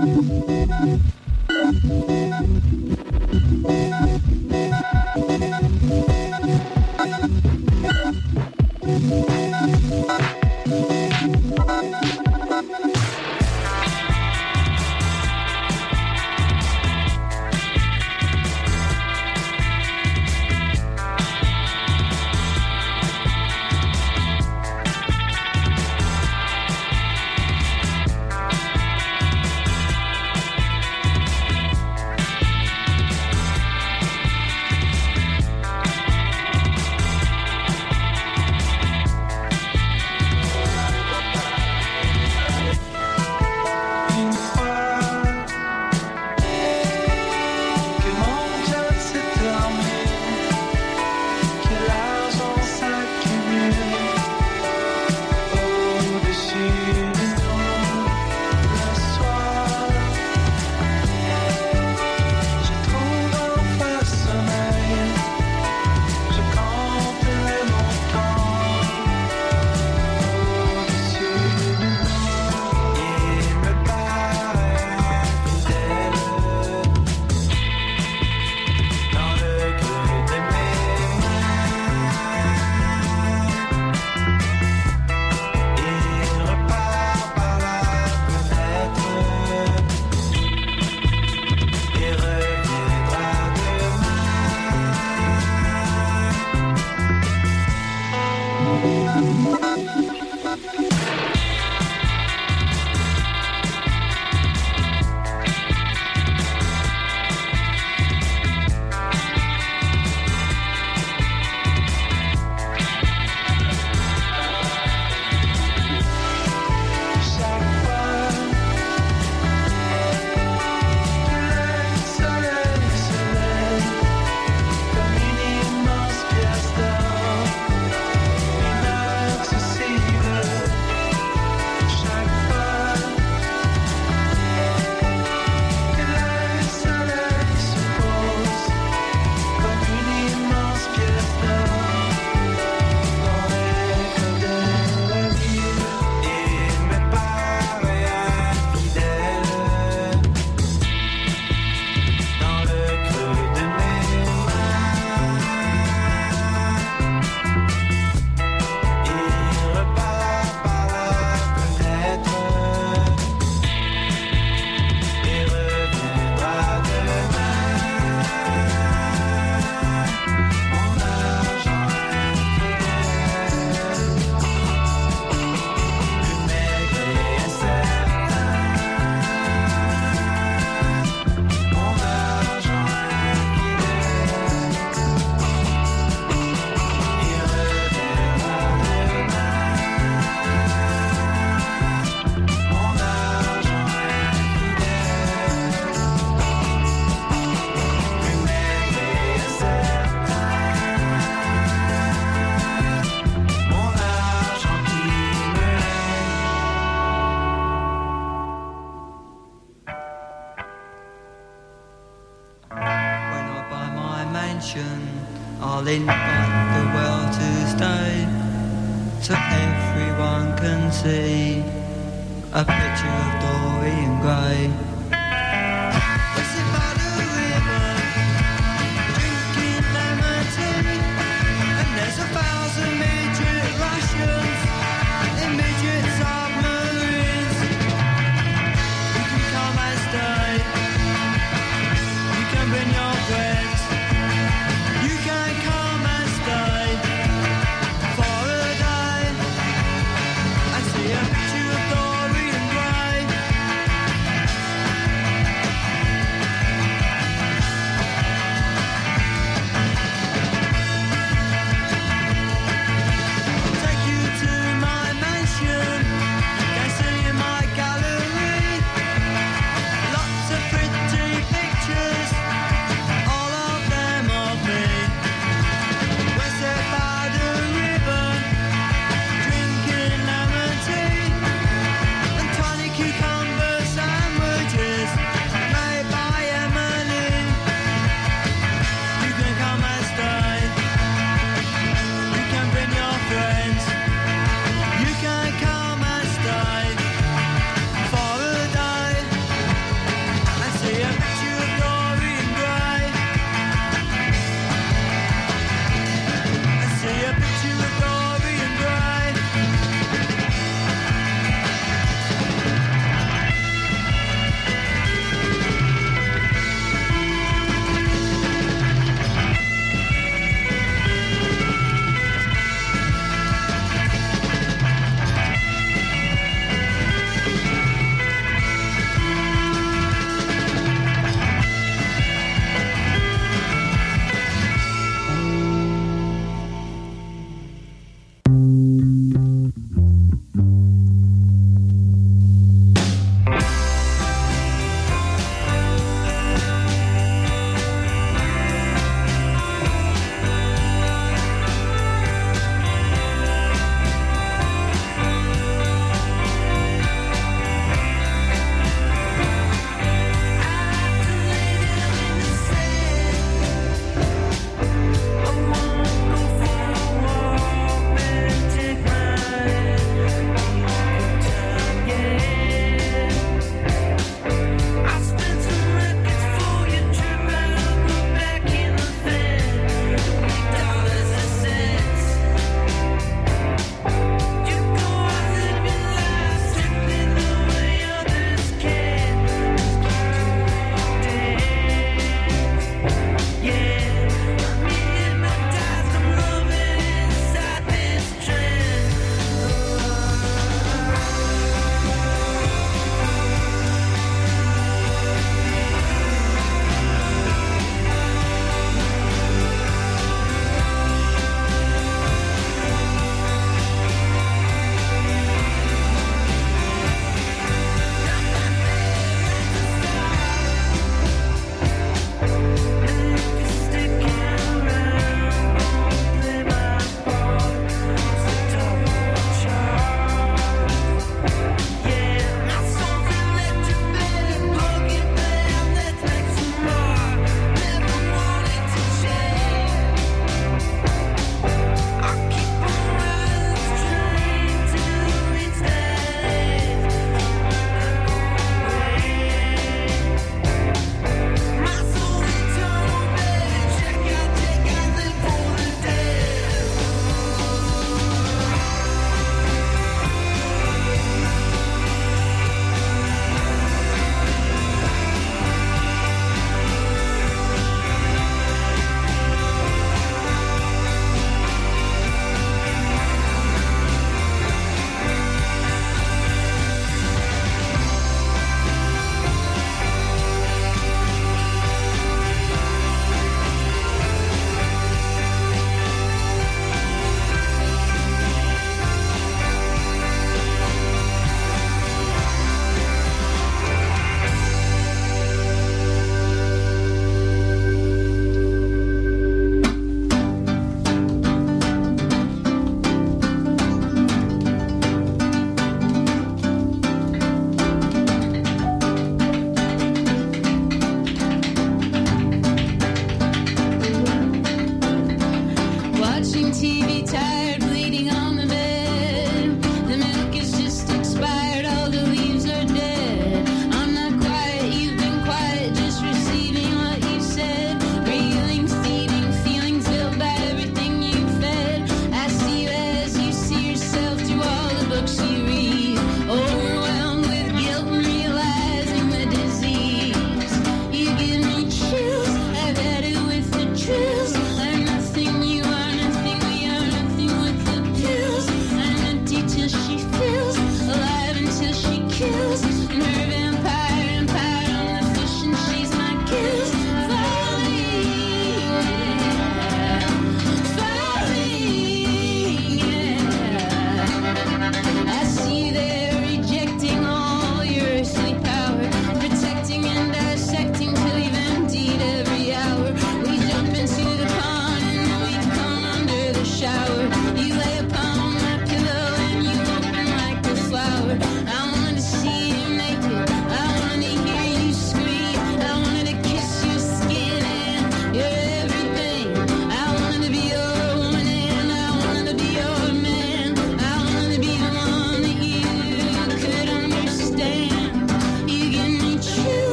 I'll invite the world to stay, so everyone can see a picture of Dorian Gray.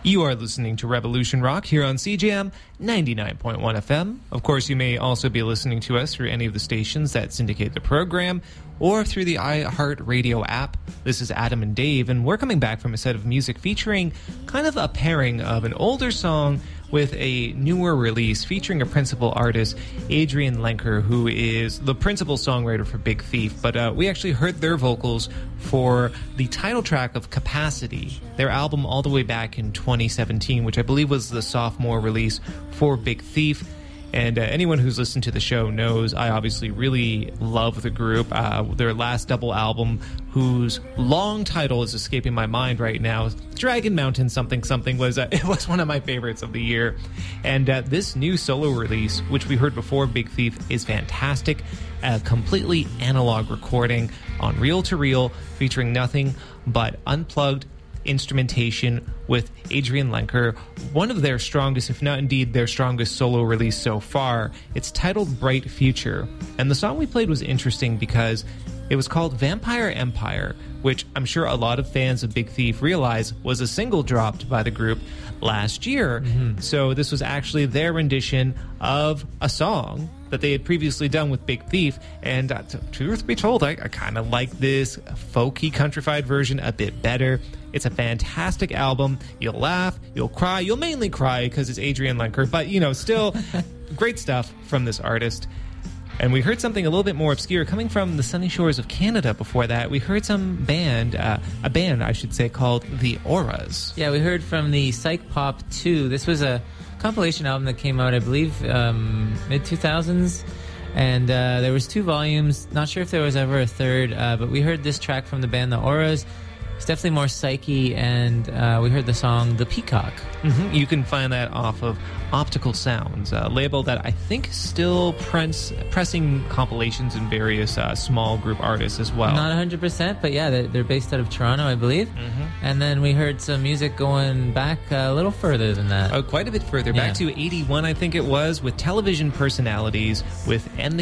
You are listening to Revolution Rock here on CJM 99.1 FM. Of course, you may also be listening to us through any of the stations that syndicate the program or through the iHeartRadio app. This is Adam and Dave, and we're coming back from a set of music featuring kind of a pairing of an older song with a newer release featuring a principal artist, Adrian Lenker, who is the principal songwriter for Big Thief. But we actually heard their vocals for the title track of Capacity, their album all the way back in 2017, which I believe was the sophomore release for Big Thief. And anyone who's listened to the show knows I obviously really love the group. Their last double album, whose long title is escaping my mind right now, Dragon Mountain something something, was it was one of my favorites of the year. And this new solo release, which we heard before Big Thief, is fantastic. A completely analog recording on reel-to-reel featuring nothing but unplugged instrumentation with Adrian Lenker, one of their strongest, if not indeed their strongest solo release so far. It's titled Bright Future, and the song we played was interesting because it was called Vampire Empire, which I'm sure a lot of fans of Big Thief realize was a single dropped by the group last year. So this was actually their rendition of a song that they had previously done with Big Thief, and truth be told, I kind of like this folky countrified version a bit better. It's a fantastic album. You'll laugh, you'll cry, you'll mainly cry because it's Adrian Lenker, but still great stuff from this artist. And we heard something a little bit more obscure coming from the sunny shores of Canada before that. We heard some band, a band I should say, called The Auras. Yeah, we heard from the Psych Pop 2. This was a compilation album that came out, I believe, mid-2000s. And there was 2 volumes. Not sure if there was ever a third, but we heard this track from the band The Auras. It's definitely more psyche, and we heard the song The Peacock. You can find that off of Optical Sounds, a label that I think is still pressing compilations in various small group artists as well. Not 100%, but yeah, they're based out of Toronto, I believe. And then we heard some music going back a little further than that. Oh, quite a bit further. Yeah. Back to 81, I think it was, with Television Personalities, with And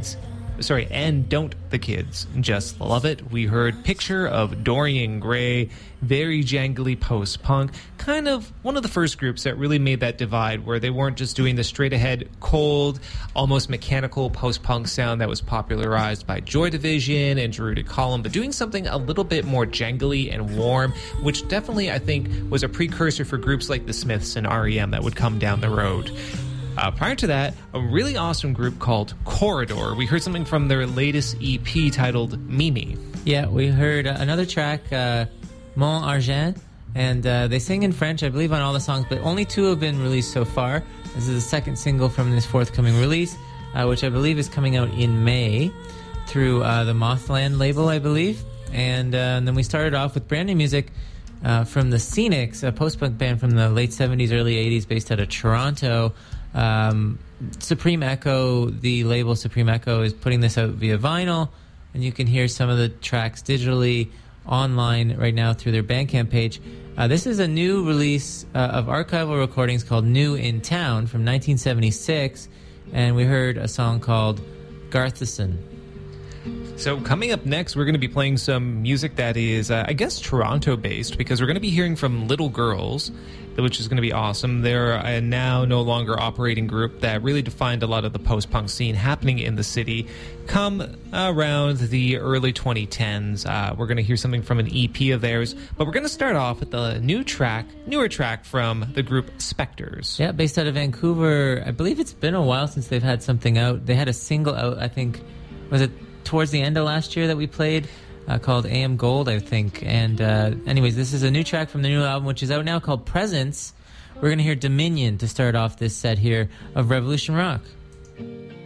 Don't the Kids Just Love It. We heard Picture of Dorian Gray, very jangly post-punk, kind of one of the first groups that really made that divide where they weren't just doing the straight-ahead, cold, almost mechanical post-punk sound that was popularized by Joy Division and Gerudo Column, but doing something a little bit more jangly and warm, which definitely, I think, was a precursor for groups like the Smiths and R.E.M. that would come down the road. Prior to that, a really awesome group called Corridor. We heard something from their latest EP titled Mimi. Yeah, we heard another track, Mon Argent, and they sing in French, I believe, on all the songs, but only 2 have been released so far. This is the second single from this forthcoming release, which I believe is coming out in May through the Mothland label, I believe. And then we started off with brand new music from the Scenics, a post-punk band from the late 70s, early 80s, based out of Toronto. Supreme Echo, the label Supreme Echo, is putting this out via vinyl, and you can hear some of the tracks digitally online right now through their Bandcamp page. This is a new release of archival recordings called New in Town from 1976, and we heard a song called Garthison. So coming up next, we're going to be playing some music that is, I guess, Toronto-based, because we're going to be hearing from Little Girls, which is going to be awesome. They're a now no longer operating group that really defined a lot of the post-punk scene happening in the city come around the early 2010s. We're going to hear something from an EP of theirs, but we're going to start off with the newer track from the group Spectres. Yeah, based out of Vancouver. I believe it's been a while since they've had something out. They had a single out, I think, was it towards the end of last year that we played, called AM Gold, I think. And anyways, this is a new track from the new album, which is out now, called Presence. We're going to hear Dominion to start off this set here of Revolution Rock.